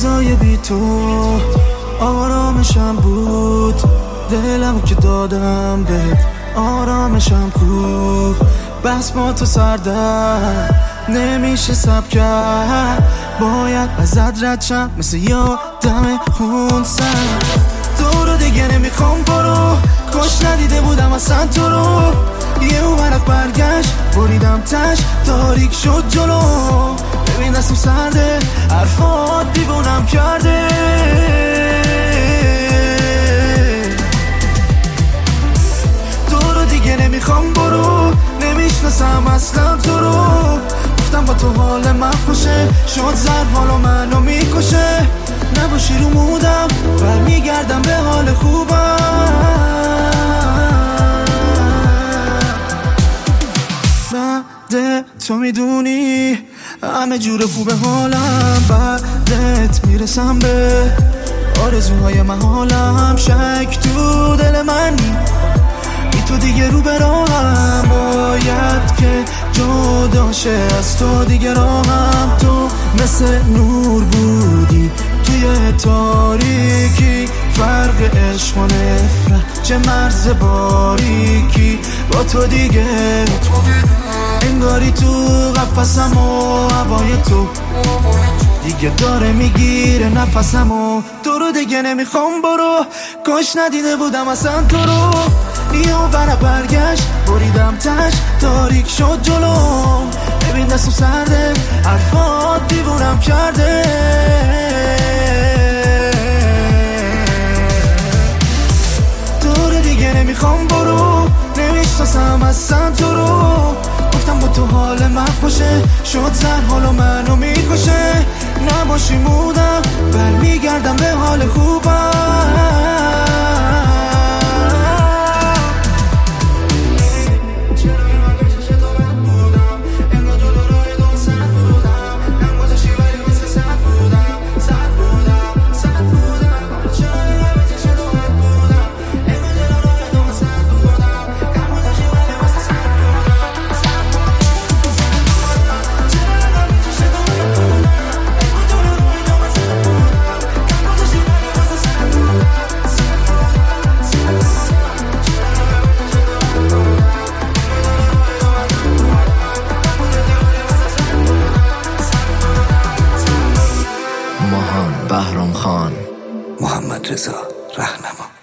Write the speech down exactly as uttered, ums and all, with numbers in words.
روزای بی تو آرامشم بود، دلم که دادم بهت آرامشم خوب. بس با تو سردر نمیشه سب کرد، باید ازت رد شم مثل یادم خون سر. تو رو دیگه نمیخوام برو، کاش ندیده بودم اصلا تو رو. یه ورق برگشت بریدم تش، تاریک شد جلو. ببین دستم سرده، حرفات دیوونم کرده. تو رو دیگه نمیخوام برو، نمیشناسم اصلا تو رو. گفتم با تو حال من خوشه، شد زر حالو منو میکشه. نباشی رو مودم برمیگردم به حال خوبم. بعد تو میدونی همه جور خوب حالم، بعدت میرسم به آرزوهای محالم. شک تو دل منی، بی تو دیگه رو به راهم، باید که جدا شه از تو دیگه راهم. تو مثل نور بودی توی تاریکی، فرق عشق و نفرت چه مرز باریکی. با تو دیگه انگاری تو قفسم و هوای تو دیگه داره میگیره نفسم. و تو رو دیگه نمیخوام برو، کاش ندیده بودم اصلا تو رو. یه ورق برگشت بریدم تش، تاریک شد جلو. ببین دستم سرده، حرفات دیوونم کرده. تو رو دیگه نمیخوام برو، نمیشناسم اصلا تو رو. گفتم با تو حال من خوشه، شد زر حالو منو میکشه. نباشی مودم برمیگردم به حال خوبم. بهرام خان، محمد رضا رهنما.